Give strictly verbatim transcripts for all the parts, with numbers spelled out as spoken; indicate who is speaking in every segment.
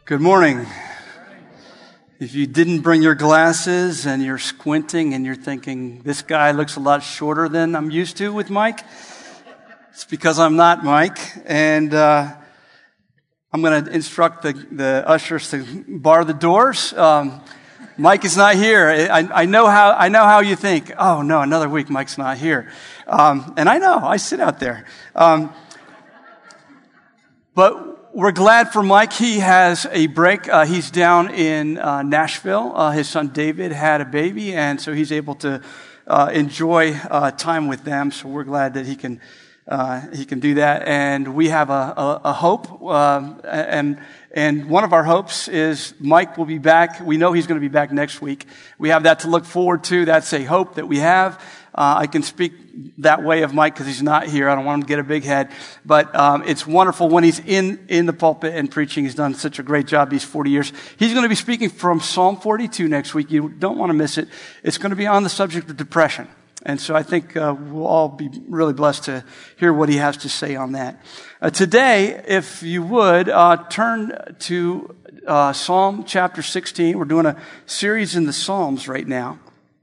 Speaker 1: Good morning. If you didn't bring your glasses and you're squinting and you're thinking, this guy looks a lot shorter than I'm used to with Mike, it's because I'm not Mike. And uh, I'm going to instruct the, the ushers to bar the doors. Um, Mike is not here. I, I know how I know how you think. Oh, no, another week Mike's not here. Um, and I know. I sit out there. Um, but we're glad for Mike. He has a break. Uh, he's down in uh, Nashville. Uh, his son David had a baby, and so he's able to uh, enjoy uh, time with them. So we're glad that he can uh, he can do that. And we have a, a, a hope, uh, and and one of our hopes is Mike will be back. We know he's going to be back next week. We have that to look forward to. That's a hope that we have. Uh, I can speak that way of Mike because he's not here. I don't want him to get a big head. But um, it's wonderful when he's in, in the pulpit and preaching. He's done such a great job these forty years. He's going to be speaking from Psalm forty-two next week. You don't want to miss it. It's going to be on the subject of depression. And so I think uh, we'll all be really blessed to hear what he has to say on that. Uh, today, if you would, uh, turn to uh, Psalm chapter sixteen. We're doing a series in the Psalms right now.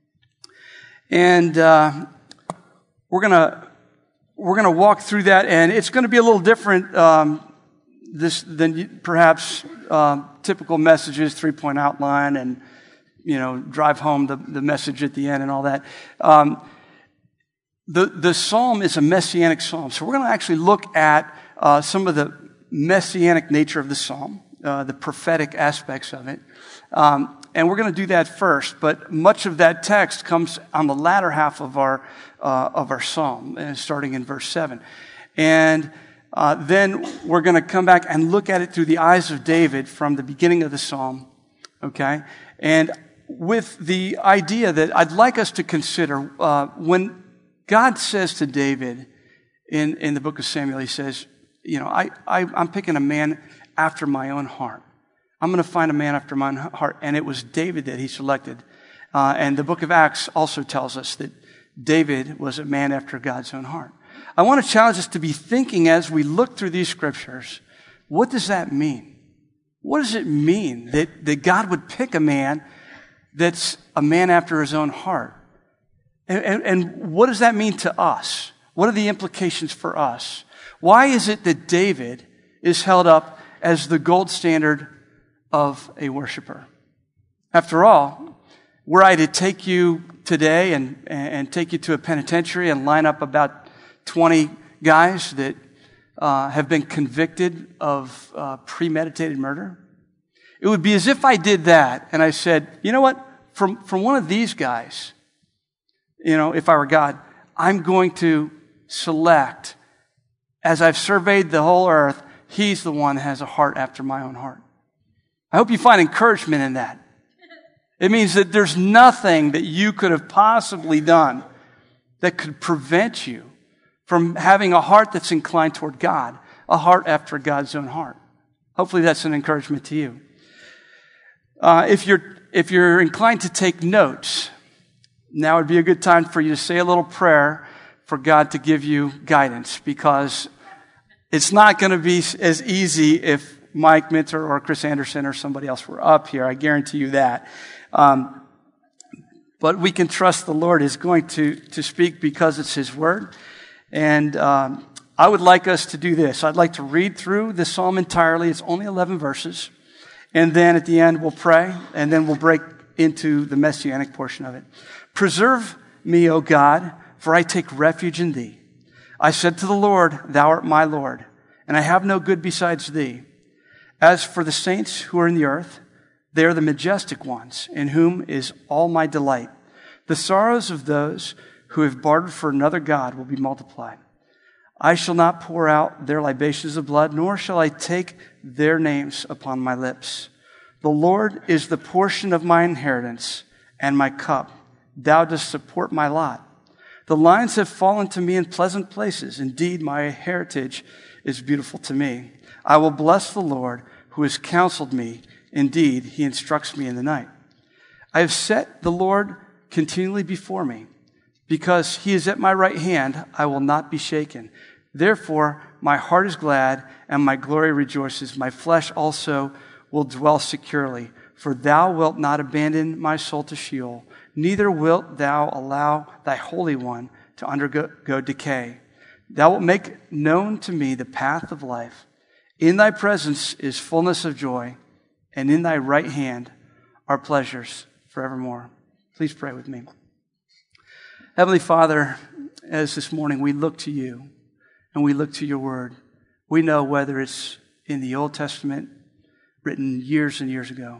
Speaker 1: And uh, we're gonna we're gonna walk through that, and it's going to be a little different um, this than perhaps uh, typical messages, three point outline, and you know, drive home the, the message at the end and all that. Um, the the psalm is a messianic psalm, so we're going to actually look at uh, some of the messianic nature of the psalm, uh, the prophetic aspects of it. Um, And we're going to do that first, but much of that text comes on the latter half of our uh, of our psalm, uh, starting in verse seven. And uh, then we're going to come back and look at it through the eyes of David from the beginning of the psalm, okay? And with the idea that I'd like us to consider, uh, when God says to David in, in the book of Samuel, he says, you know, I, I, I'm picking a man after my own heart. I'm going to find a man after my own heart. And it was David that he selected. Uh, and the book of Acts also tells us that David was a man after God's own heart. I want to challenge us to be thinking as we look through these scriptures, what does that mean? What does it mean that, that God would pick a man that's a man after his own heart? And, and, and what does that mean to us? What are the implications for us? Why is it that David is held up as the gold standard of a worshiper? After all, were I to take you today and, and take you to a penitentiary and line up about twenty guys that uh, have been convicted of uh, premeditated murder, it would be as if I did that and I said, you know what, from, from one of these guys, you know, if I were God, I'm going to select, as I've surveyed the whole earth, he's the one that has a heart after my own heart. I hope you find encouragement in that. It means that there's nothing that you could have possibly done that could prevent you from having a heart that's inclined toward God, a heart after God's own heart. Hopefully that's an encouragement to you. Uh, if you're if you're inclined to take notes, now would be a good time for you to say a little prayer for God to give you guidance, because it's not going to be as easy if Mike Minter or Chris Anderson or somebody else were up here. I guarantee you that. Um, but we can trust the Lord is going to, to speak because it's His Word. And um, I would like us to do this. I'd like to read through the psalm entirely. It's only eleven verses. And then at the end we'll pray, and then we'll break into the messianic portion of it. Preserve me, O God, for I take refuge in Thee. I said to the Lord, Thou art my Lord, and I have no good besides Thee. As for the saints who are in the earth, they are the majestic ones, in whom is all my delight. The sorrows of those who have bartered for another god will be multiplied. I shall not pour out their libations of blood, nor shall I take their names upon my lips. The Lord is the portion of my inheritance and my cup. Thou dost support my lot. The lines have fallen to me in pleasant places. Indeed, my heritage is beautiful to me. I will bless the Lord, who has counseled me. Indeed, He instructs me in the night. I have set the Lord continually before me. Because He is at my right hand, I will not be shaken. Therefore, my heart is glad, and my glory rejoices. My flesh also will dwell securely. For thou wilt not abandon my soul to Sheol, neither wilt thou allow thy Holy One to undergo decay. Thou wilt make known to me the path of life. In thy presence is fullness of joy, and in thy right hand are pleasures forevermore. Please pray with me. Heavenly Father, as this morning we look to you and we look to your word, we know whether it's in the Old Testament, written years and years ago,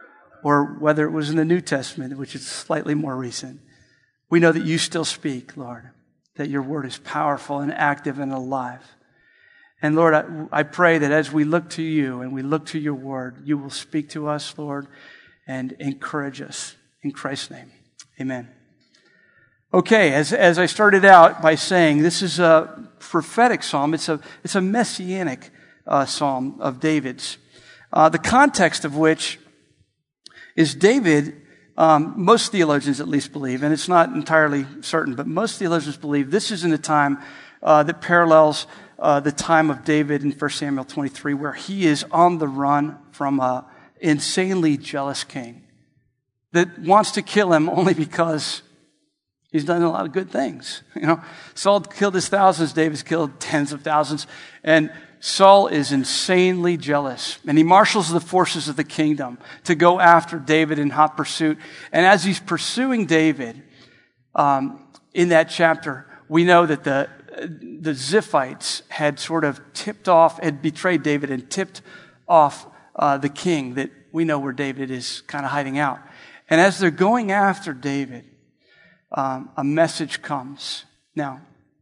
Speaker 1: or whether it was in the New Testament, which is slightly more recent, we know that you still speak, Lord, that your word is powerful and active and alive. And Lord, I, I pray that as we look to you and we look to your word, you will speak to us, Lord, and encourage us. In Christ's name, amen. Okay, as, as I started out by saying, this is a prophetic psalm. It's a, it's a messianic uh, psalm of David's, uh, the context of which is David, um, most theologians at least believe, and it's not entirely certain, but most theologians believe this is in a time uh, that parallels uh, the time of David in First Samuel twenty-three, where he is on the run from an insanely jealous king that wants to kill him only because he's done a lot of good things. You know, Saul killed his thousands, David's killed tens of thousands, and Saul is insanely jealous, and he marshals the forces of the kingdom to go after David in hot pursuit. And as he's pursuing David, um, in that chapter, we know that the the Ziphites had sort of tipped off, had betrayed David and tipped off uh, the king, that we know where David is kind of hiding out. And as they're going after David, um, a message comes. Now,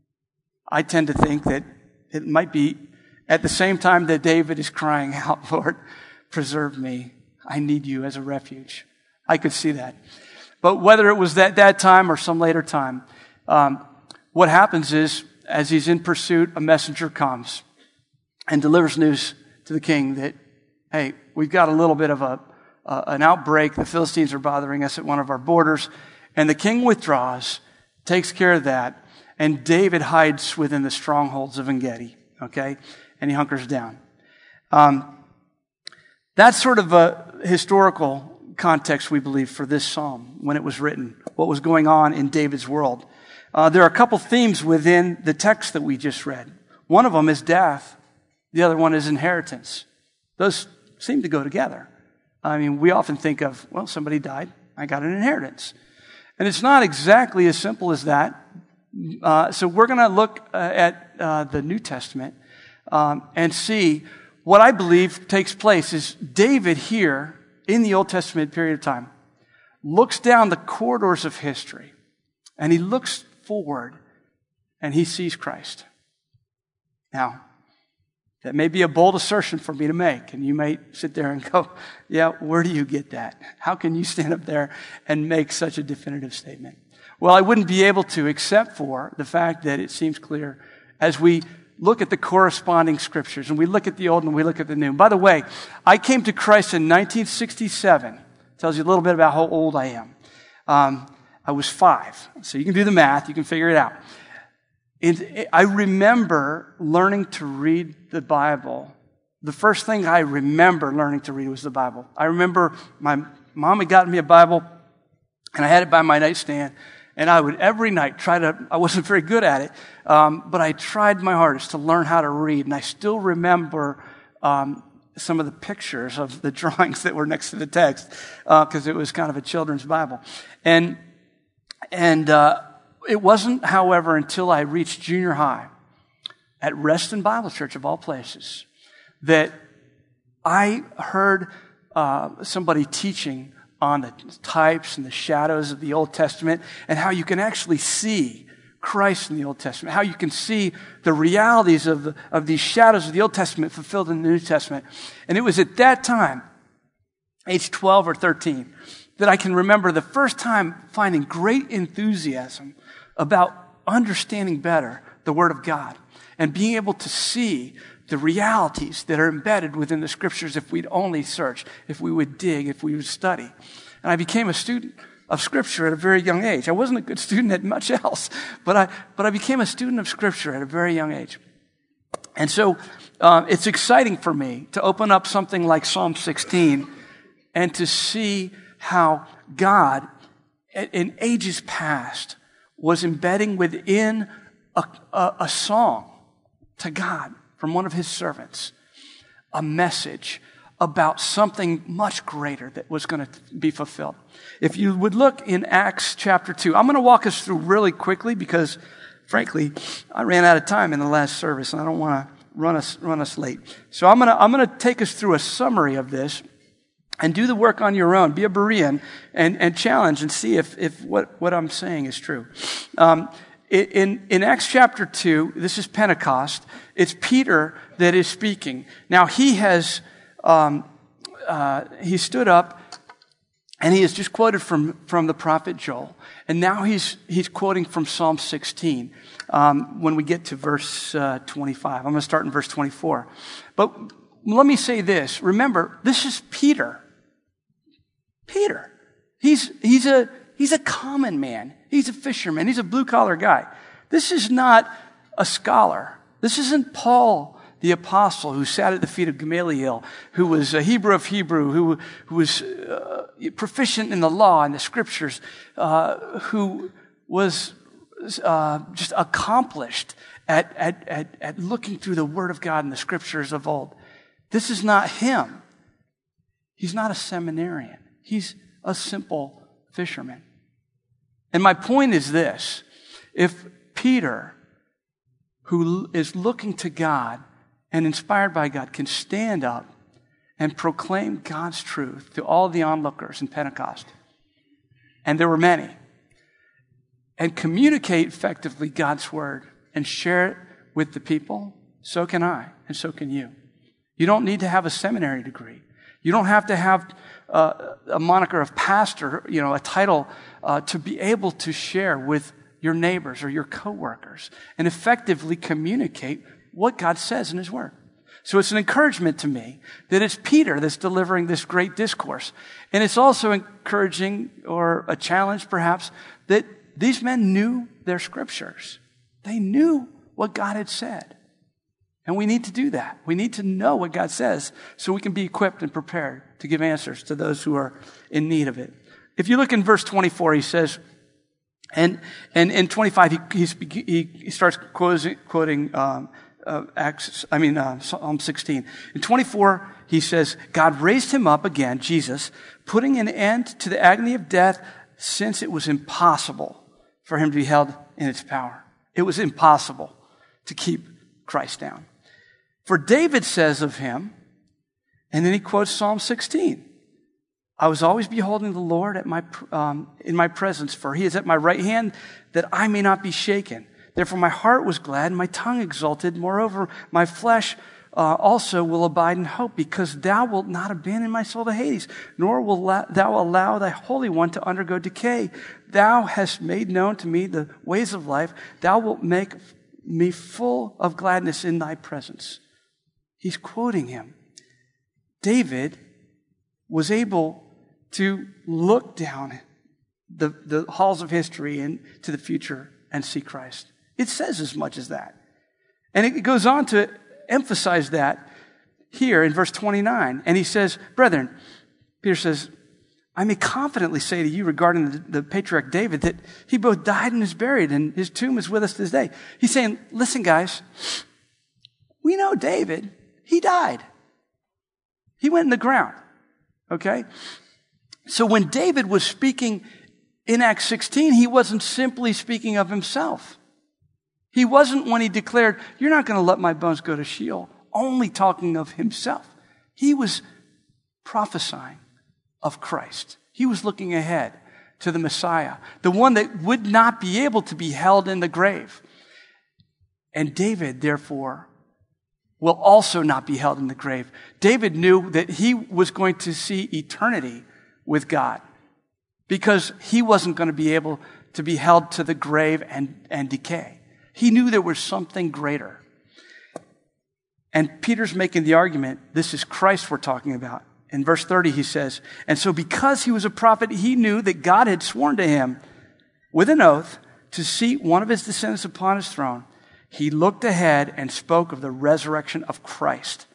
Speaker 1: I tend to think that it might be at the same time that David is crying out, Lord, preserve me. I need you as a refuge. I could see that. But whether it was that, that time or some later time, um, what happens is, as he's in pursuit, a messenger comes and delivers news to the king that, hey, we've got a little bit of a uh, an outbreak. The Philistines are bothering us at one of our borders. And the king withdraws, takes care of that, and David hides within the strongholds of En-Gedi, okay? And he hunkers down. Um, that's sort of a historical context, we believe, for this psalm when it was written, what was going on in David's world. Uh, there are a couple themes within the text that we just read. One of them is death. The other one is inheritance. Those seem to go together. I mean, we often think of, well, somebody died, I got an inheritance. And it's not exactly as simple as that. Uh, so we're going to look uh, at uh, the New Testament um, and see what I believe takes place is David here in the Old Testament period of time looks down the corridors of history and he looks forward and he sees Christ. Now, that may be a bold assertion for me to make, and you may sit there and go, yeah, where do you get that? How can you stand up there and make such a definitive statement? Well, I wouldn't be able to except for the fact that it seems clear as we look at the corresponding scriptures, and we look at the Old and we look at the New. By the way, I came to Christ in nineteen sixty-seven. Tells you a little bit about how old I am. Um, I was five, so you can do the math, you can figure it out. It, I remember learning to read the Bible. The first thing I remember learning to read was the Bible. I remember my mom had gotten me a Bible, and I had it by my nightstand, and I would every night try to, I wasn't very good at it, um, but I tried my hardest to learn how to read, and I still remember um, some of the pictures of the drawings that were next to the text, because uh, it was kind of a children's Bible. And, and, uh, It wasn't, however, until I reached junior high at Reston Bible Church, of all places, that I heard uh, somebody teaching on the types and the shadows of the Old Testament and how you can actually see Christ in the Old Testament, how you can see the realities of, the, of these shadows of the Old Testament fulfilled in the New Testament. And it was at that time, age twelve or thirteen, that I can remember the first time finding great enthusiasm about understanding better the Word of God and being able to see the realities that are embedded within the Scriptures if we'd only search, if we would dig, if we would study. And I became a student of Scripture at a very young age. I wasn't a good student at much else, but I, but I became a student of Scripture at a very young age. And so uh, it's exciting for me to open up something like Psalm sixteen and to see how God, in ages past, was embedding within a, a, a song to God from one of his servants a message about something much greater that was going to be fulfilled. If you would look in Acts chapter two, I'm going to walk us through really quickly because, frankly, I ran out of time in the last service and I don't want to run us run us late. So I'm going to I'm going to take us through a summary of this and do the work on your own. Be a Berean and and challenge and see if if what what I'm saying is true. Um, in in Acts chapter two, this is Pentecost. It's Peter that is speaking. Now he has. Um, uh, he stood up and he has just quoted from, from the prophet Joel. And now he's, he's quoting from Psalm sixteen. Um, when we get to verse, uh, twenty-five, I'm going to start in verse twenty-four. But let me say this. Remember, this is Peter. Peter. He's, he's a, he's a common man. He's a fisherman. He's a blue collar guy. This is not a scholar. This isn't Paul, the apostle who sat at the feet of Gamaliel, who was a Hebrew of Hebrew, who, who was uh, proficient in the law and the scriptures, uh, who was uh, just accomplished at, at, at, at looking through the Word of God and the scriptures of old. This is not him. He's not a seminarian. He's a simple fisherman. And my point is this. If Peter, who is looking to God and inspired by God, can stand up and proclaim God's truth to all the onlookers in Pentecost, and there were many, and communicate effectively God's word and share it with the people, so can I, and so can you. You don't need to have a seminary degree. You don't have to have uh, a moniker of pastor, you know, a title uh, to be able to share with your neighbors or your coworkers and effectively communicate what God says in his word. So it's an encouragement to me that it's Peter that's delivering this great discourse. And it's also encouraging, or a challenge perhaps, that these men knew their scriptures. They knew what God had said. And we need to do that. We need to know what God says so we can be equipped and prepared to give answers to those who are in need of it. If you look in verse twenty-four, he says, and and in twenty-five, he he, he starts quoting, quoting um, uh, Acts. I mean uh, Psalm sixteen. In twenty-four, he says, God raised him up again, Jesus, putting an end to the agony of death, since it was impossible for him to be held in its power. It was impossible to keep Christ down. For David says of him, and then he quotes Psalm sixteen. I was always beholding the Lord at my um, in my presence, for he is at my right hand, that I may not be shaken. Therefore my heart was glad, and my tongue exulted. Moreover, my flesh uh, also will abide in hope, because thou wilt not abandon my soul to Hades, nor will la- thou allow thy Holy One to undergo decay. Thou hast made known to me the ways of life. Thou wilt make me full of gladness in thy presence. He's quoting him. David was able to look down the, the halls of history and to the future and see Christ. It says as much as that. And it goes on to emphasize that here in verse twenty-nine. And he says, brethren, Peter says, I may confidently say to you regarding the, the patriarch David that he both died and is buried, and his tomb is with us this day. He's saying, listen, guys, we know David. He died. He went in the ground. Okay? So when David was speaking in Acts sixteen, he wasn't simply speaking of himself. He wasn't, when he declared, you're not going to let my bones go to Sheol, only talking of himself. He was prophesying of Christ. He was looking ahead to the Messiah, the one that would not be able to be held in the grave. And David, therefore, will also not be held in the grave. David knew that he was going to see eternity with God, because he wasn't going to be able to be held to the grave and, and decay. He knew there was something greater. And Peter's making the argument, this is Christ we're talking about. In verse thirty, he says, and so because he was a prophet, he knew that God had sworn to him with an oath to seat one of his descendants upon his throne. he looked ahead and spoke of the resurrection of Christ,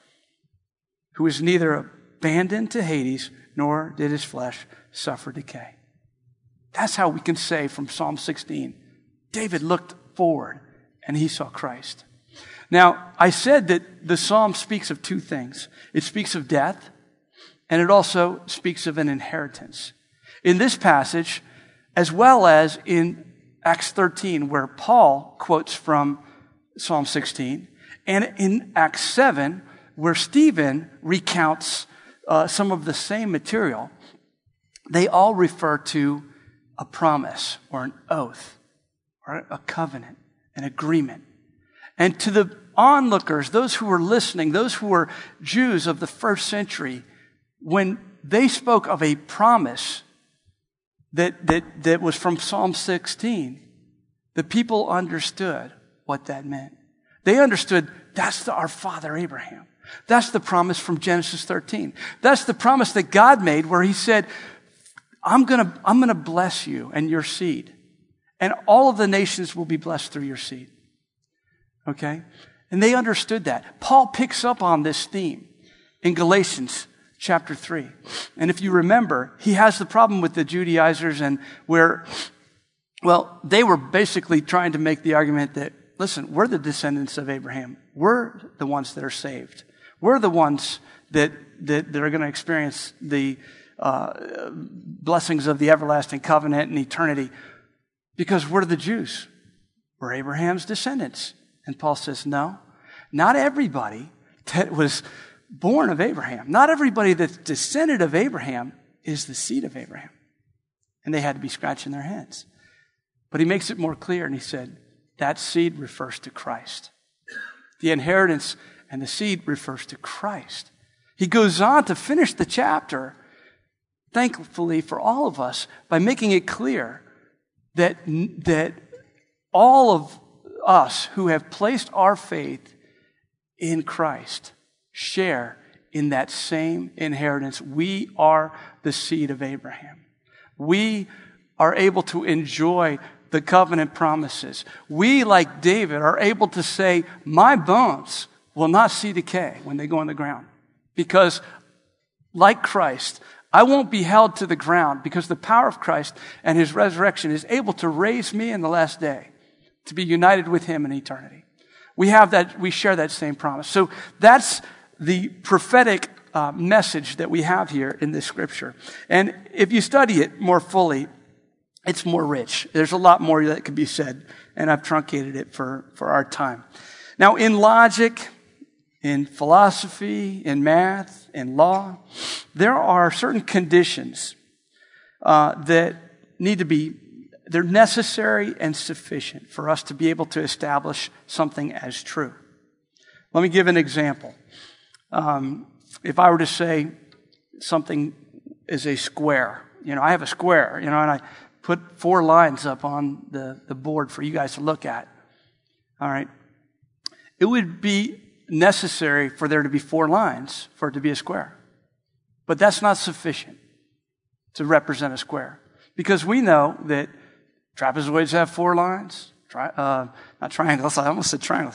Speaker 1: who was neither abandoned to Hades, nor did his flesh suffer decay. That's how we can say from Psalm sixteen, David looked forward and he saw Christ. Now, I said that the psalm speaks of two things. It speaks of death, and it also speaks of an inheritance. In this passage, as well as in Acts thirteen, where Paul quotes from Psalm sixteen, and in Acts seven, where Stephen recounts uh, some of the same material, they all refer to a promise or an oath or a covenant, an agreement. And to the onlookers, those who were listening, those who were Jews of the first century, when they spoke of a promise that, that, that was from Psalm sixteen, the people understood what that meant. They understood that's the, our father Abraham. That's the promise from Genesis thirteen. That's the promise that God made where he said, I'm gonna, I'm gonna bless you and your seed. And all of the nations will be blessed through your seed. Okay? And they understood that. Paul picks up on this theme in Galatians chapter three. And if you remember, he has the problem with the Judaizers and where, well, they were basically trying to make the argument that, listen, we're the descendants of Abraham. We're the ones that are saved. We're the ones that, that, that are going to experience the uh, blessings of the everlasting covenant and eternity because we're the Jews. We're Abraham's descendants. And Paul says, no, not everybody that was born of Abraham, not everybody that's descended of Abraham is the seed of Abraham. And they had to be scratching their heads. But he makes it more clear and he said, that seed refers to Christ. The inheritance and the seed refers to Christ. He goes on to finish the chapter, thankfully for all of us, by making it clear that, that all of us who have placed our faith in Christ share in that same inheritance. We are the seed of Abraham. We are able to enjoy the covenant promises. We, like David, are able to say, my bones will not see decay when they go in the ground. Because, like Christ, I won't be held to the ground because the power of Christ and his resurrection is able to raise me in the last day to be united with him in eternity. We have that, we share that same promise. So that's the prophetic uh, message that we have here in this scripture. And if you study it more fully, it's more rich. There's a lot more that could be said, and I've truncated it for, for our time. Now, in logic, in philosophy, in math, in law, there are certain conditions uh, that need to be, they're necessary and sufficient for us to be able to establish something as true. Let me give an example. Um, if I were to say something is a square, you know, I have a square, you know, and I put four lines up on the, the board for you guys to look at. All right. It would be necessary for there to be four lines for it to be a square. But that's not sufficient to represent a square. Because we know that trapezoids have four lines. Tri- uh, not triangles. I almost said triangles.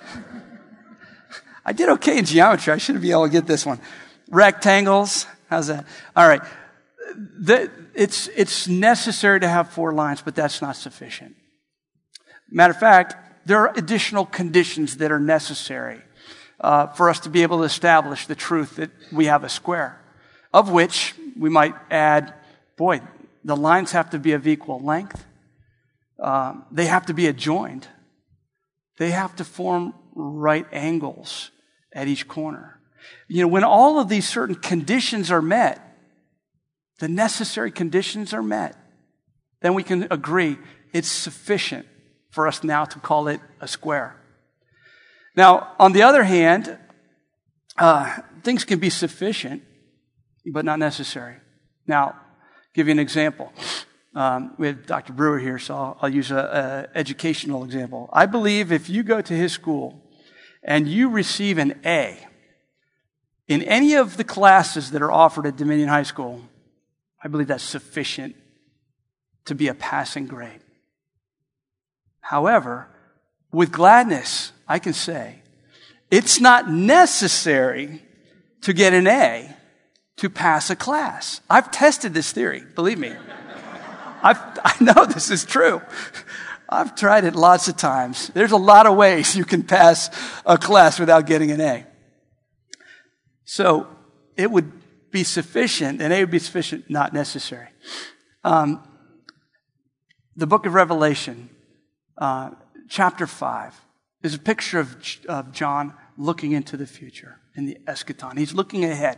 Speaker 1: I did okay in geometry. I should be able to get this one. Rectangles. How's that? All right. The, it's, it's necessary to have four lines, but that's not sufficient. Matter of fact, there are additional conditions that are necessary uh, for us to be able to establish the truth that we have a square, of which we might add, boy, the lines have to be of equal length. Uh, they have to be adjoined. They have to form right angles at each corner. You know, when all of these certain conditions are met, the necessary conditions are met, then we can agree it's sufficient for us now to call it a square. Now, on the other hand, uh, things can be sufficient, but not necessary. Now, I'll give you an example. Um, we have Doctor Brewer here, so I'll, I'll use an educational example. I believe if you go to his school and you receive an A in any of the classes that are offered at Dominion High School, I believe that's sufficient to be a passing grade. However, with gladness, I can say, it's not necessary to get an A to pass a class. I've tested this theory, believe me. I've, I know this is true. I've tried it lots of times. There's a lot of ways you can pass a class without getting an A. So it would be sufficient, an A would be sufficient, not necessary. Um, the book of Revelation, uh, chapter five, is a picture of, of John looking into the future in the eschaton. He's looking ahead.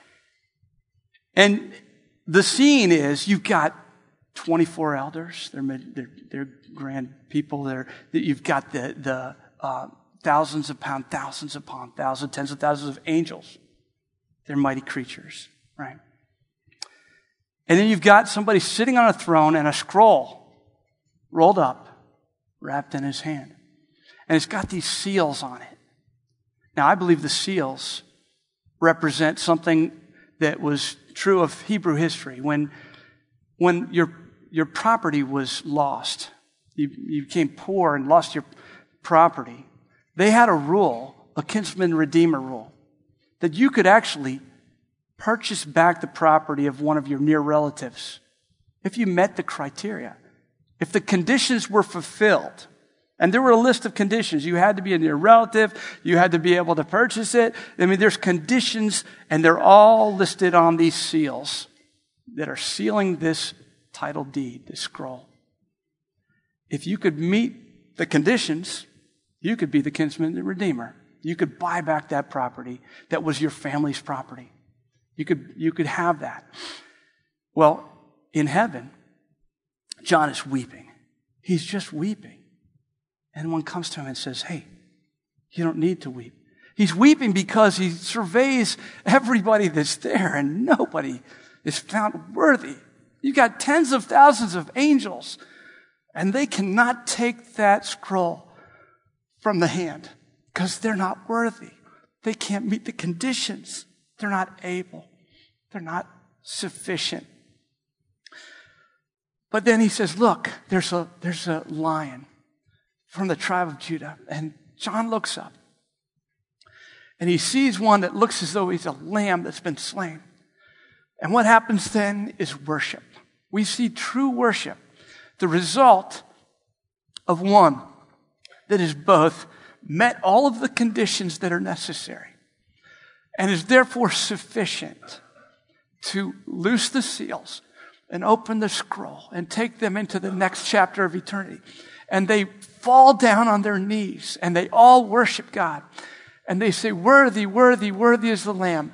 Speaker 1: And the scene is you've got twenty-four elders. They're, they're, they're grand people. They're, you've got the, the uh, thousands upon thousands upon thousands, tens of thousands of angels. They're mighty creatures, right? And then you've got somebody sitting on a throne and a scroll rolled up, wrapped in his hand. And it's got these seals on it. Now, I believe the seals represent something that was true of Hebrew history. When, when your, your property was lost, you, you became poor and lost your property, they had a rule, a kinsman redeemer rule, that you could actually purchase back the property of one of your near relatives if you met the criteria. If the conditions were fulfilled, and there were a list of conditions. You had to be a near relative. You had to be able to purchase it. I mean, there's conditions, and they're all listed on these seals that are sealing this title deed, this scroll. If you could meet the conditions, you could be the kinsman, the redeemer. You could buy back that property that was your family's property. You could, you could have that. Well, in heaven, John is weeping. He's just weeping. And one comes to him and says, hey, you don't need to weep. He's weeping because he surveys everybody that's there and nobody is found worthy. You've got tens of thousands of angels and they cannot take that scroll from the hand because they're not worthy. They can't meet the conditions. They're not able. They're not sufficient. But then he says, look, there's a, there's a lion from the tribe of Judah. And John looks up. And he sees one that looks as though he's a lamb that's been slain. And what happens then is worship. We see true worship. The result of one that is both met all of the conditions that are necessary and is therefore sufficient to loose the seals and open the scroll and take them into the next chapter of eternity. And they fall down on their knees and they all worship God. And they say, worthy, worthy, worthy is the Lamb.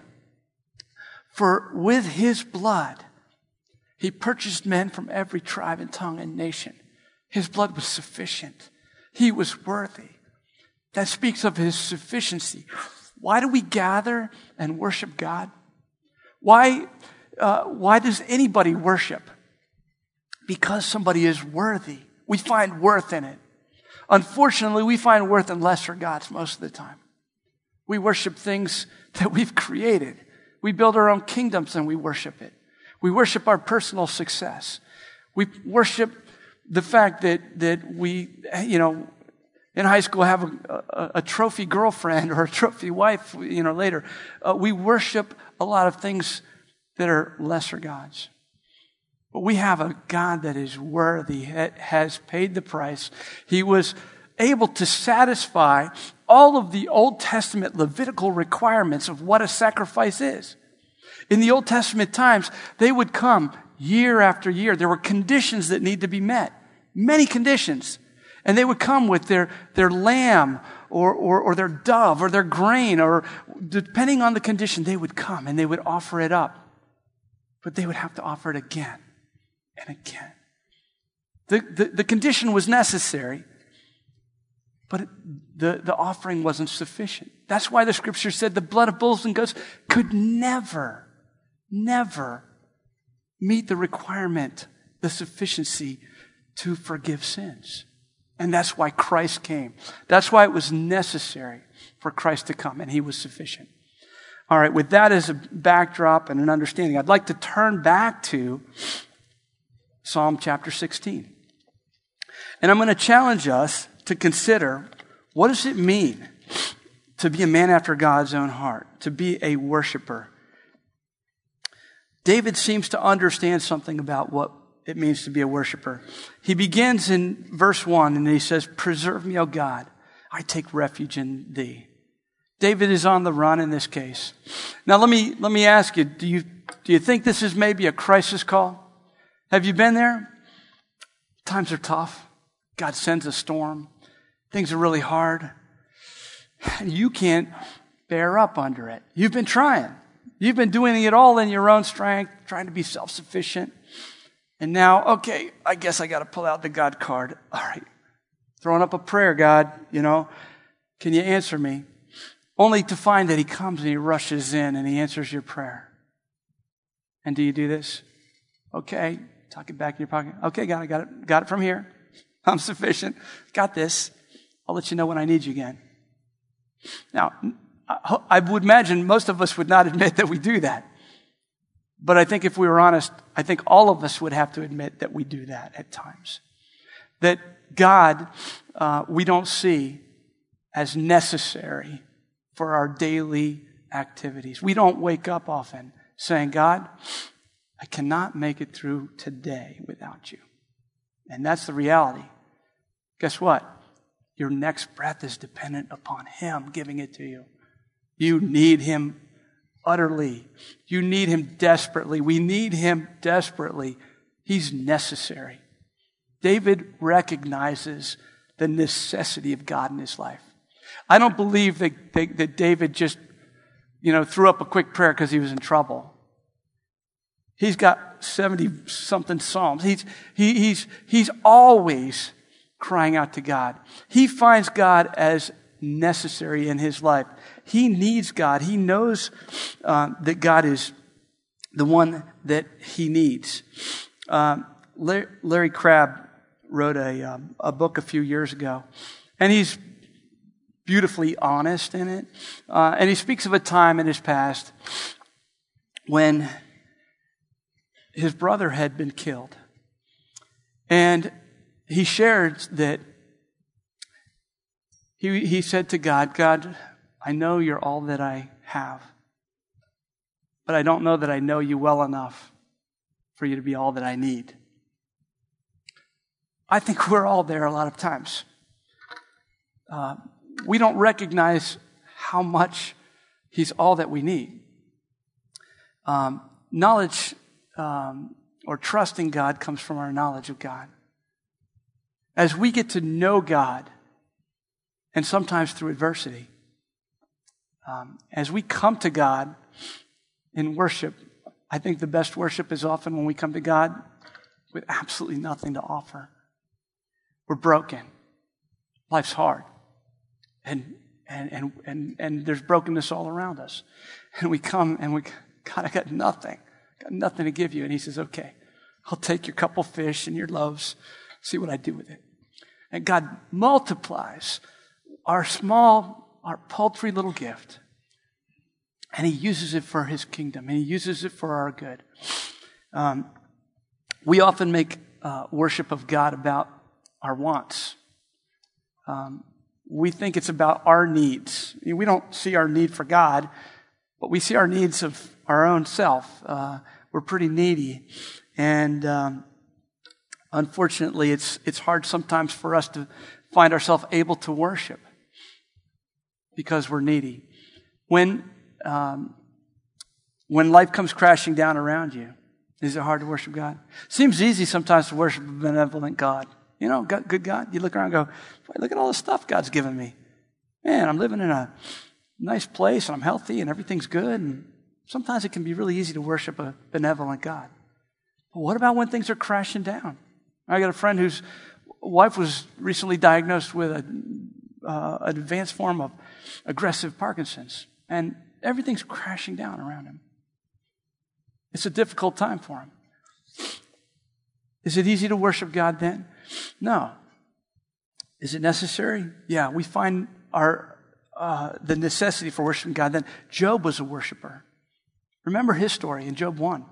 Speaker 1: For with his blood, he purchased men from every tribe and tongue and nation. His blood was sufficient. He was worthy. That speaks of his sufficiency. Why do we gather and worship God? Why, uh, why does anybody worship? Because somebody is worthy. We find worth in it. Unfortunately, we find worth in lesser gods most of the time. We worship things that we've created. We build our own kingdoms and we worship it. We worship our personal success. We worship the fact that, that we, you know, in high school have a, a, a trophy girlfriend or a trophy wife, you know, later. Uh, we worship a lot of things that are lesser gods. But we have a God that is worthy, that has paid the price. He was able to satisfy all of the Old Testament Levitical requirements of what a sacrifice is. In the Old Testament times, they would come year after year. There were conditions that need to be met, many conditions. And they would come with their, their lamb or, or, or their dove or their grain, or depending on the condition, they would come and they would offer it up. But they would have to offer it again and again. The, the, the condition was necessary, but it, the, the offering wasn't sufficient. That's why the scripture said the blood of bulls and goats could never, never meet the requirement, the sufficiency to forgive sins. And that's why Christ came. That's why it was necessary for Christ to come, and he was sufficient. All right, with that as a backdrop and an understanding, I'd like to turn back to Psalm chapter sixteen. And I'm going to challenge us to consider, what does it mean to be a man after God's own heart, to be a worshiper? David seems to understand something about what it means to be a worshiper. He begins in verse one and he says, "Preserve me, O God. I take refuge in thee." David is on the run in this case. Now let me let me ask you, do you do you think this is maybe a crisis call? Have you been there? Times are tough. God sends a storm. Things are really hard. And you can't bear up under it. You've been trying. You've been doing it all in your own strength, trying to be self-sufficient. And now, okay, I guess I got to pull out the God card. All right. Throwing up a prayer, God, you know, can you answer me? Only to find that he comes and he rushes in and he answers your prayer. And do you do this? Okay, tuck it back in your pocket. Okay, God, I got it. Got it from here. I'm sufficient. Got this. I'll let you know when I need you again. Now, I would imagine most of us would not admit that we do that. But I think if we were honest, I think all of us would have to admit that we do that at times. That God, uh, we don't see as necessary for our daily activities. We don't wake up often saying, God, I cannot make it through today without you. And that's the reality. Guess what? Your next breath is dependent upon him giving it to you. You need him utterly. You need him desperately. We need him desperately. He's necessary. David recognizes the necessity of God in his life. I don't believe that, that, that David just, you know, threw up a quick prayer because he was in trouble. He's got seventy-something psalms. He's, he, he's, he's always crying out to God. He finds God as necessary in his life. He needs God. He knows uh, that God is the one that he needs. Um, Larry, Larry Crabb wrote a, um, a book a few years ago, and he's beautifully honest in it. Uh, and he speaks of a time in his past when his brother had been killed. And he shared that he, he said to God, God, I know you're all that I have, but I don't know that I know you well enough for you to be all that I need. I think we're all there a lot of times. Uh, we don't recognize how much he's all that we need. Um, knowledge um, or trust in God comes from our knowledge of God. As we get to know God, and sometimes through adversity, um, as we come to God in worship, I think the best worship is often when we come to God with absolutely nothing to offer. We're broken. Life's hard. And and and and and there's brokenness all around us. And we come and we, God, I got nothing. Got nothing to give you. And he says, okay, I'll take your couple fish and your loaves, see what I do with it. And God multiplies our small, our paltry little gift. And he uses it for his kingdom. And he uses it for our good. Um, we often make uh, worship of God about our wants. Um, we think it's about our needs. We don't see our need for God, but we see our needs of our own self. Uh, we're pretty needy. And um, unfortunately, it's it's hard sometimes for us to find ourselves able to worship because we're needy. When um, when life comes crashing down around you, is it hard to worship God? Seems easy sometimes to worship a benevolent God. You know, God, good God. You look around and go, look at all the stuff God's given me. Man, I'm living in a nice place and I'm healthy and everything's good. And sometimes it can be really easy to worship a benevolent God. But what about when things are crashing down? I got a friend whose wife was recently diagnosed with a, uh, an advanced form of aggressive Parkinson's. And everything's crashing down around him. It's a difficult time for him. Is it easy to worship God then? No. Is it necessary? Yeah, we find our uh, the necessity for worshiping God then. Job was a worshiper. Remember his story in Job one.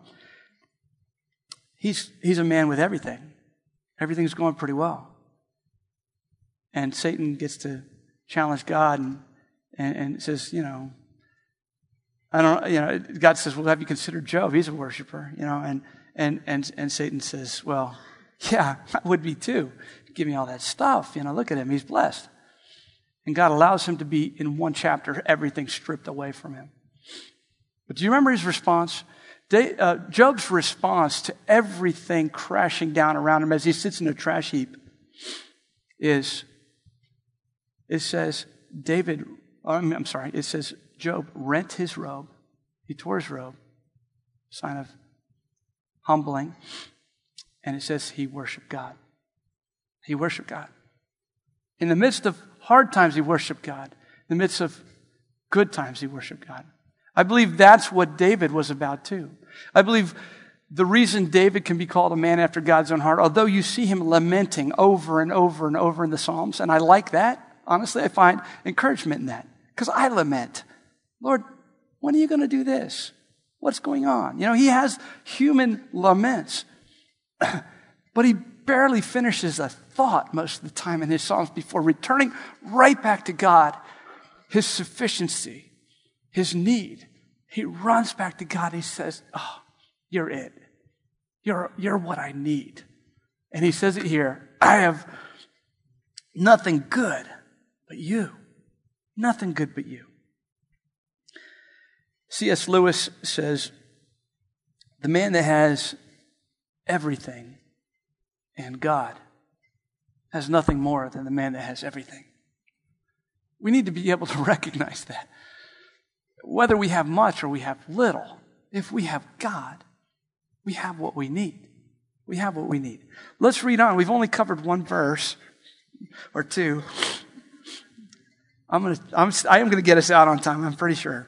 Speaker 1: He's, he's a man with everything. Everything's going pretty well. And Satan gets to challenge God and, and, and says, you know, I don't, you know, God says, well, have you considered Job? He's a worshiper, you know, and, and, and, and Satan says, well, yeah, I would be too. Give me all that stuff. You know, look at him. He's blessed. And God allows him to be, in one chapter, everything stripped away from him. But do you remember his response? They, uh, Job's response to everything crashing down around him as he sits in a trash heap is, it says, David, I'm, I'm sorry, it says, Job rent his robe. He tore his robe, sign of humbling. And it says he worshiped God. He worshiped God. In the midst of hard times, he worshiped God. In the midst of good times, he worshiped God. I believe that's what David was about too. I believe the reason David can be called a man after God's own heart, although you see him lamenting over and over and over in the Psalms, and I like that. Honestly, I find encouragement in that because I lament. Lord, when are you going to do this? What's going on? You know, he has human laments, but he barely finishes a thought most of the time in his Psalms before returning right back to God, his sufficiency, his need. He runs back to God. He says, oh, you're it. You're, you're what I need. And he says it here, I have nothing good but you. Nothing good but you. C S Lewis says, the man that has everything and God has nothing more than the man that has everything. We need to be able to recognize that. Whether we have much or we have little, if we have God, we have what we need. We have what we need. Let's read on. We've only covered one verse or two. I'm gonna, I'm, I am going to get us out on time, I'm pretty sure.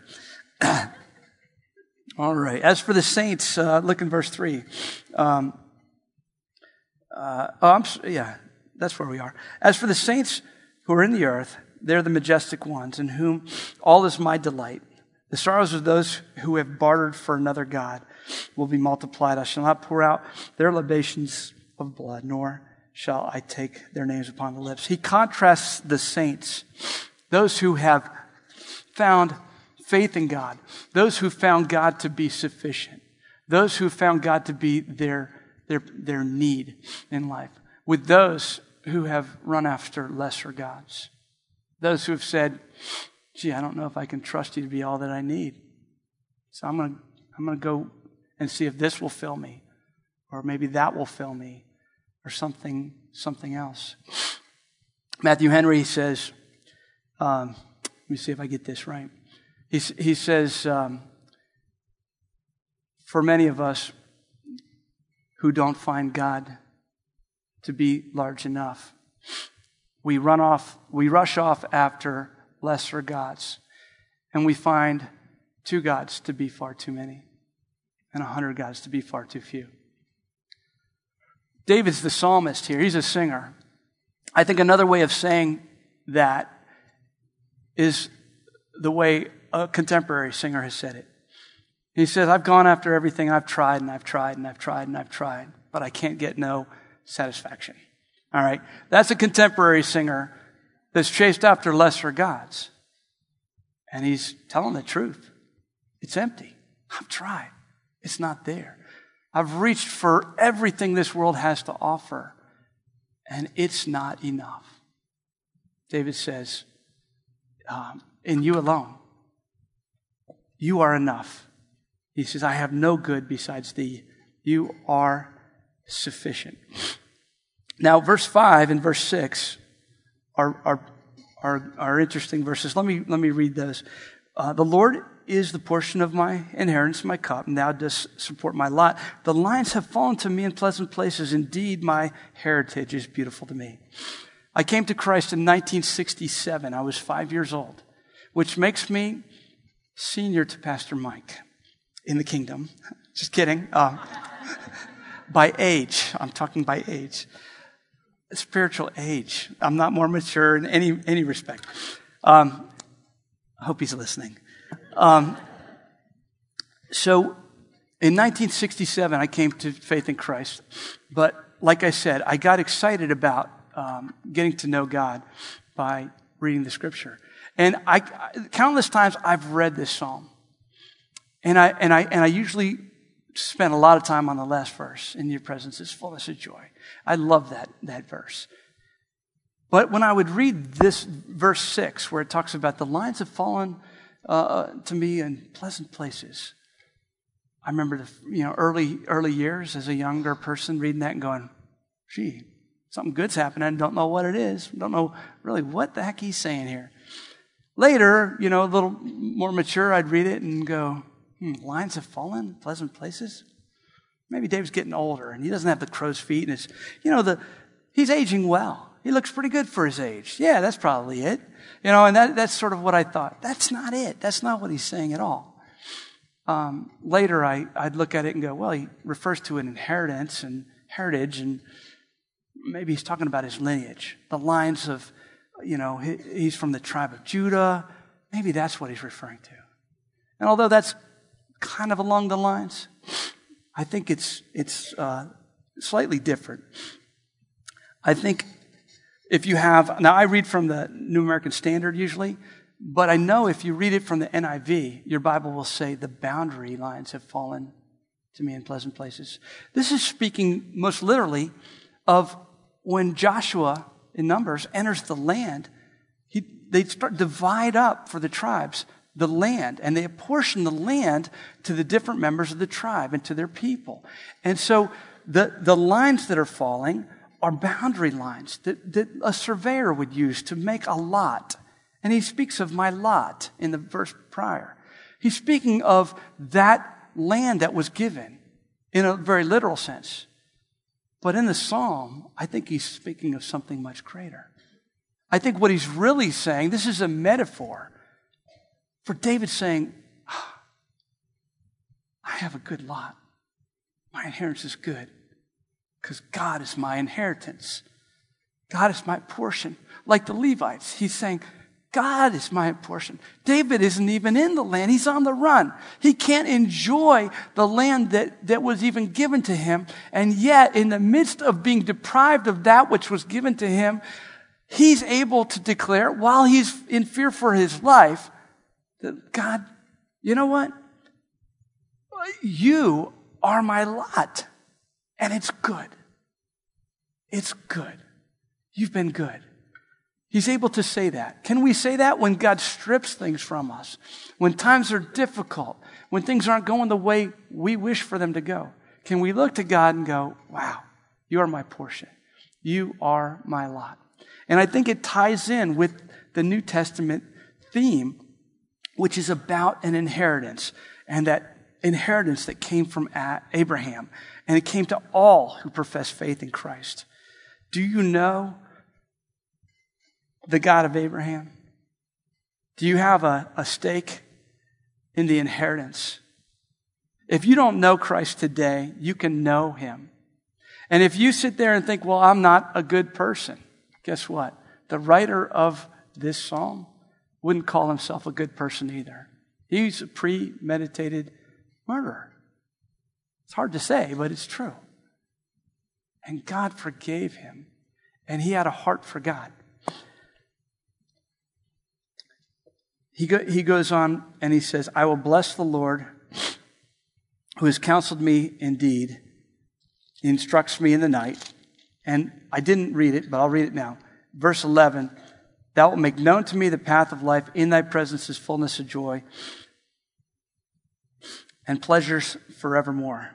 Speaker 1: All right. As for the saints, uh, look in verse three. Um, uh, oh, I'm, yeah, that's where we are. As for the saints who are in the earth, they're the majestic ones, in whom all is my delight. The sorrows of those who have bartered for another God will be multiplied. I shall not pour out their libations of blood, nor shall I take their names upon the lips. He contrasts the saints, those who have found faith in God, those who found God to be sufficient, those who found God to be their, their, their need in life, with those who have run after lesser gods, those who have said, gee, I don't know if I can trust you to be all that I need. So I'm going to I'm going to go and see if this will fill me, or maybe that will fill me, or something something else. Matthew Henry says, um, let me see if I get this right. He, he says, um, for many of us who don't find God to be large enough, we run off, we rush off after lesser gods, and we find two gods to be far too many, and a hundred gods to be far too few. David's the psalmist here. He's a singer. I think another way of saying that is the way a contemporary singer has said it. He says, I've gone after everything. I've tried and I've tried and I've tried and I've tried, but I can't get no satisfaction. All right. That's a contemporary singer that's chased after lesser gods. And he's telling the truth. It's empty. I've tried. It's not there. I've reached for everything this world has to offer, and it's not enough. David says, um, in you alone, you are enough. He says, I have no good besides thee. You are sufficient. Now, verse five and verse six are, are, are, are interesting verses. Let me, let me read those. Uh, the Lord is the portion of my inheritance, my cup, and thou dost support my lot. The lines have fallen to me in pleasant places. Indeed, my heritage is beautiful to me. I came to Christ in nineteen sixty-seven. I was five years old, which makes me senior to Pastor Mike in the kingdom. Just kidding. Um, by age. I'm talking by age. Spiritual age. I'm not more mature in any, any respect. Um, I hope he's listening. Um, so in nineteen sixty-seven, I came to faith in Christ. But like I said, I got excited about um, getting to know God by reading the Scripture. And I, countless times I've read this psalm, and I and I and I usually spend a lot of time on the last verse. In your presence is fullness of joy. I love that that verse. But when I would read this verse six, where it talks about the lines have fallen uh, to me in pleasant places, I remember the you know early early years as a younger person reading that and going, "Gee, something good's happening. I don't know what it is. Don't know really what the heck he's saying here." Later, you know, a little more mature, I'd read it and go, hmm, "Lines have fallen in pleasant places." Maybe Dave's getting older and he doesn't have the crow's feet, and it's you know the he's aging well. He looks pretty good for his age. Yeah, that's probably it. You know, and that, that's sort of what I thought. That's not it. That's not what he's saying at all. Um, later, I, I'd look at it and go, well, he refers to an inheritance and heritage, and maybe he's talking about his lineage. The lines of, you know, he, he's from the tribe of Judah. Maybe that's what he's referring to. And although that's kind of along the lines, I think it's it's uh, slightly different. I think if you have, now I read from the New American Standard usually, but I know if you read it from the N I V, your Bible will say the boundary lines have fallen to me in pleasant places. This is speaking most literally of when Joshua in Numbers enters the land, he, they start divide up for the tribes the land, and they apportion the land to the different members of the tribe and to their people. And so the, the lines that are falling are boundary lines that, that a surveyor would use to make a lot. And he speaks of my lot in the verse prior. He's speaking of that land that was given in a very literal sense. But in the psalm, I think he's speaking of something much greater. I think what he's really saying, this is a metaphor for David saying, oh, I have a good lot. My inheritance is good because God is my inheritance. God is my portion. Like the Levites, he's saying, God is my portion. David isn't even in the land. He's on the run. He can't enjoy the land that, that was even given to him. And yet, in the midst of being deprived of that which was given to him, he's able to declare, while he's in fear for his life, that God, you know what? You are my lot. And it's good. It's good. You've been good. He's able to say that. Can we say that when God strips things from us? When times are difficult? When things aren't going the way we wish for them to go? Can we look to God and go, wow, you are my portion. You are my lot. And I think it ties in with the New Testament theme, which is about an inheritance. And that inheritance that came from Abraham. And it came to all who profess faith in Christ. Do you know the God of Abraham? Do you have a, a stake in the inheritance? If you don't know Christ today, you can know him. And if you sit there and think, well, I'm not a good person, guess what? The writer of this psalm wouldn't call himself a good person either. He's a premeditated murderer. It's hard to say, but it's true. And God forgave him. And he had a heart for God. He, go, he goes on and he says, I will bless the Lord who has counseled me indeed. He instructs me in the night. And I didn't read it, but I'll read it now. Verse eleven, thou wilt make known to me the path of life. In thy presence is fullness of joy and pleasures forevermore.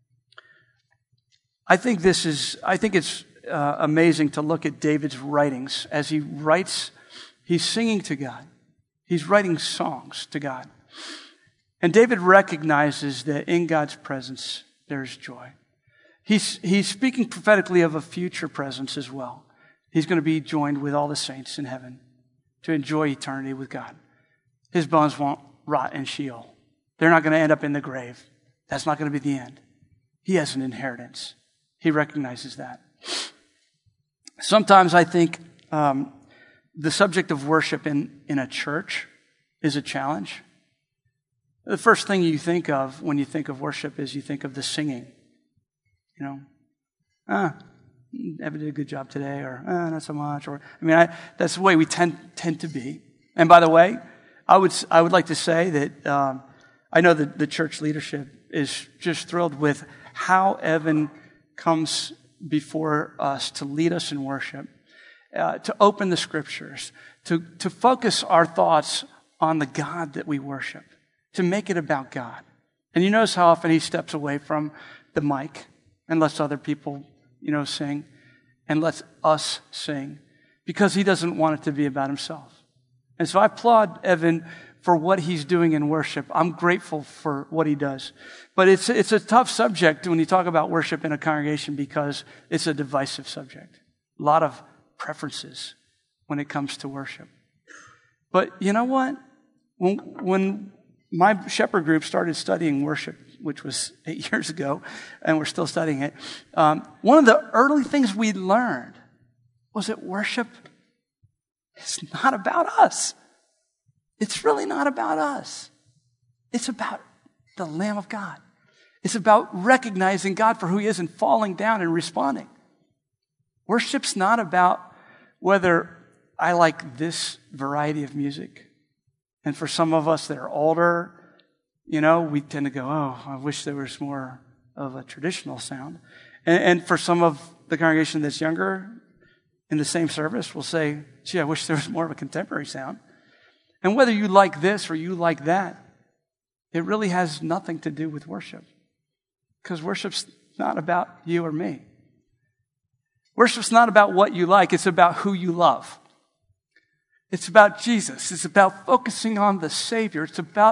Speaker 1: I think this is, I think it's uh, amazing to look at David's writings as he writes, he's singing to God. He's writing songs to God. And David recognizes that in God's presence, there's joy. He's, he's speaking prophetically of a future presence as well. He's going to be joined with all the saints in heaven to enjoy eternity with God. His bones won't rot in Sheol. They're not going to end up in the grave. That's not going to be the end. He has an inheritance. He recognizes that. Sometimes I think um, the subject of worship in, in a church is a challenge. The first thing you think of when you think of worship is you think of the singing. You know, ah, Evan did a good job today, or eh, not so much. Or I mean, I, that's the way we tend tend to be. And by the way, I would I would like to say that um, I know that the church leadership is just thrilled with how Evan comes before us to lead us in worship, uh, to open the scriptures, to to focus our thoughts on the God that we worship, to make it about God. And you notice how often he steps away from the mic and lets other people, you know, sing, and lets us sing, because he doesn't want it to be about himself. And so I applaud Evan for what he's doing in worship. I'm grateful for what he does. But it's it's a tough subject when you talk about worship in a congregation, because it's a divisive subject. A lot of preferences when it comes to worship. But you know what? When, when my shepherd group started studying worship, which was eight years ago, and we're still studying it, um, one of the early things we learned was that worship is not about us. It's really not about us. It's about the Lamb of God. It's about recognizing God for who he is and falling down and responding. Worship's not about whether I like this variety of music. And for some of us that are older, you know, we tend to go, oh, I wish there was more of a traditional sound. And, and for some of the congregation that's younger, in the same service, we'll say, gee, I wish there was more of a contemporary sound. And whether you like this or you like that, it really has nothing to do with worship. Because worship's not about you or me. Worship's not about what you like. It's about who you love. It's about Jesus. It's about focusing on the Savior. It's about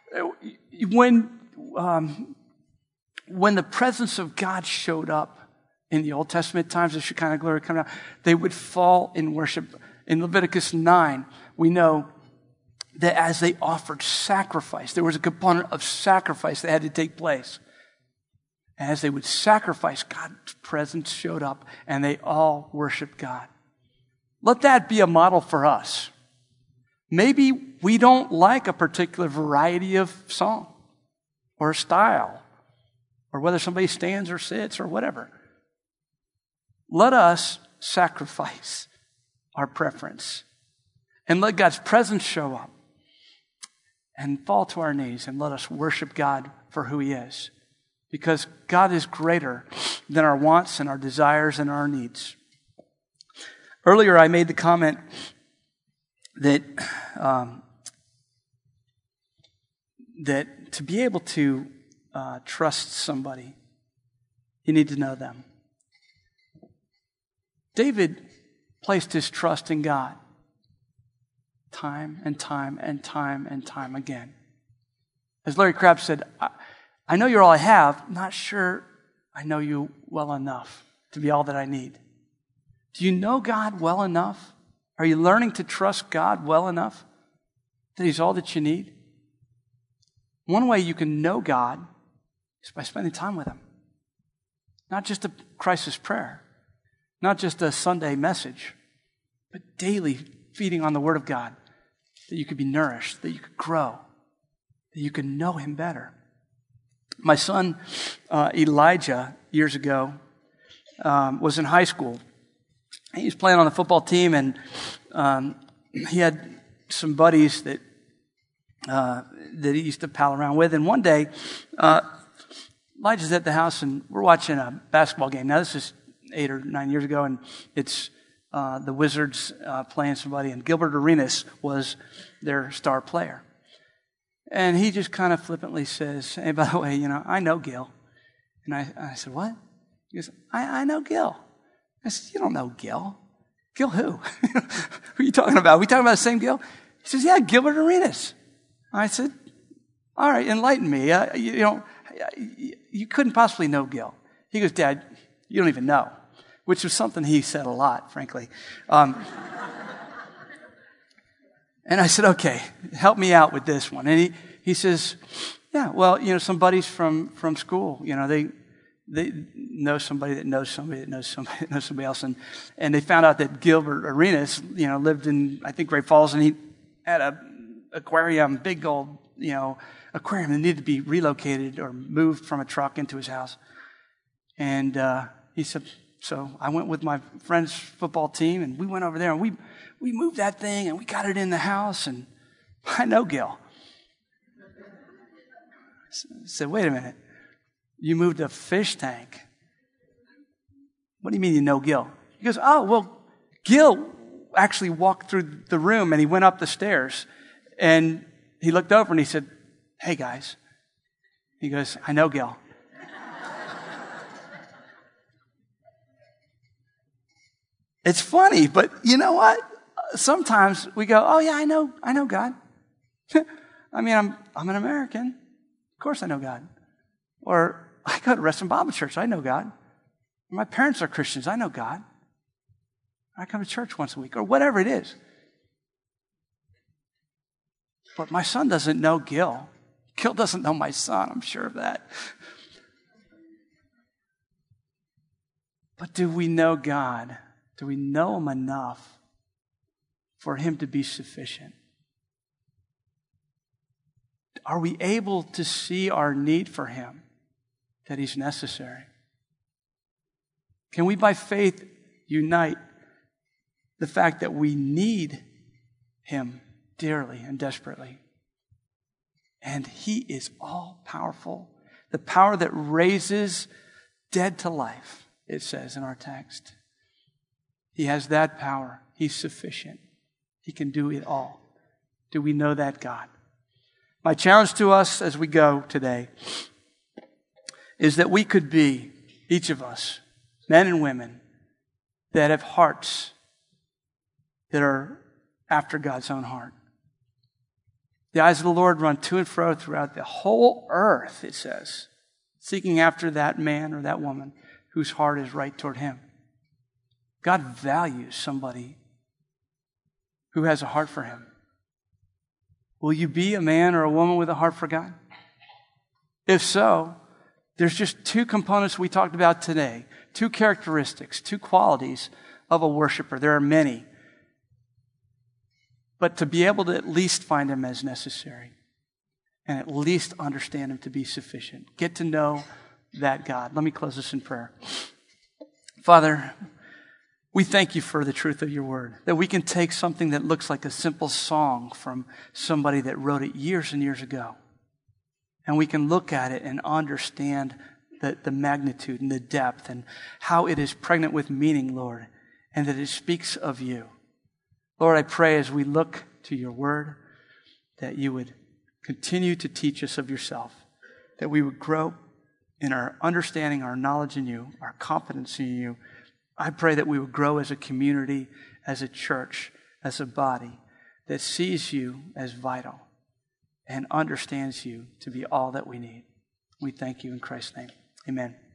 Speaker 1: when, um, when the presence of God showed up in the Old Testament times, the Shekinah glory coming out, they would fall in worship. In Leviticus nine, we know that as they offered sacrifice, there was a component of sacrifice that had to take place. As they would sacrifice, God's presence showed up, and they all worshiped God. Let that be a model for us. Maybe we don't like a particular variety of song or style, or whether somebody stands or sits or whatever. Let us sacrifice our preference and let God's presence show up and fall to our knees and let us worship God for who he is. Because God is greater than our wants and our desires and our needs. Earlier, I made the comment that um, that to be able to uh, trust somebody, you need to know them. David placed his trust in God time and time and time and time again. As Larry Crabb said, I, I know you're all I have, not sure I know you well enough to be all that I need. Do you know God well enough? Are you learning to trust God well enough that he's all that you need? One way you can know God is by spending time with him. Not just a crisis prayer, not just a Sunday message, but daily feeding on the Word of God, that you could be nourished, that you could grow, that you could know him better. My son, uh, Elijah, years ago, um, was in high school. He was playing on the football team, and um, he had some buddies that uh, that he used to pal around with. And one day, uh, Elijah's at the house, and we're watching a basketball game. Now, this is eight or nine years ago, and it's uh, the Wizards uh, playing somebody, and Gilbert Arenas was their star player. And he just kind of flippantly says, hey, by the way, you know, I know Gil. And I, I said, what? He goes, I, I know Gil. I said, you don't know Gil. Gil who? Who are you talking about? Are we talking about the same Gil? He says, yeah, Gilbert Arenas. I said, all right, enlighten me. Uh, you, you know, you couldn't possibly know Gil. He goes, Dad, you don't even know, which was something he said a lot, frankly. Um, and I said, okay, help me out with this one. And he, he says, yeah, well, you know, some buddies from, from school, you know, they they know somebody that knows somebody that knows somebody that knows somebody else. And, and they found out that Gilbert Arenas, you know, lived in, I think, Great Falls, and he had a aquarium, big old, you know, aquarium that needed to be relocated or moved from a truck into his house. And uh, he said, So I went with my friend's football team, and we went over there, and we, we moved that thing, and we got it in the house, and I know Gil. I said, wait a minute. You moved a fish tank. What do you mean you know Gil? He goes, oh, well, Gil actually walked through the room, and he went up the stairs, and he looked over, and he said, hey, guys. He goes, I know Gil. It's funny, but you know what? Sometimes we go, oh, yeah, I know, I know God. I mean, I'm I'm an American. Of course I know God. Or I go to Reston Bible Church. I know God. My parents are Christians. I know God. I come to church once a week, or whatever it is. But my son doesn't know Gil. Gil doesn't know my son. I'm sure of that. But do we know God? Do we know him enough for him to be sufficient? Are we able to see our need for him, that he's necessary? Can we, by faith, unite the fact that we need him dearly and desperately? And he is all-powerful. The power that raises dead to life, it says in our text. He has that power. He's sufficient. He can do it all. Do we know that God? My challenge to us as we go today is that we could be, each of us, men and women, that have hearts that are after God's own heart. The eyes of the Lord run to and fro throughout the whole earth, it says, seeking after that man or that woman whose heart is right toward him. God values somebody who has a heart for him. Will you be a man or a woman with a heart for God? If so, there's just two components we talked about today, two characteristics, two qualities of a worshiper. There are many. But to be able to at least find him as necessary and at least understand him to be sufficient. Get to know that God. Let me close this in prayer. Father, we thank you for the truth of your word, that we can take something that looks like a simple song from somebody that wrote it years and years ago, and we can look at it and understand the, the magnitude and the depth and how it is pregnant with meaning, Lord, and that it speaks of you. Lord, I pray as we look to your word that you would continue to teach us of yourself, that we would grow in our understanding, our knowledge in you, our confidence in you. I pray that we would grow as a community, as a church, as a body that sees you as vital and understands you to be all that we need. We thank you in Christ's name. Amen.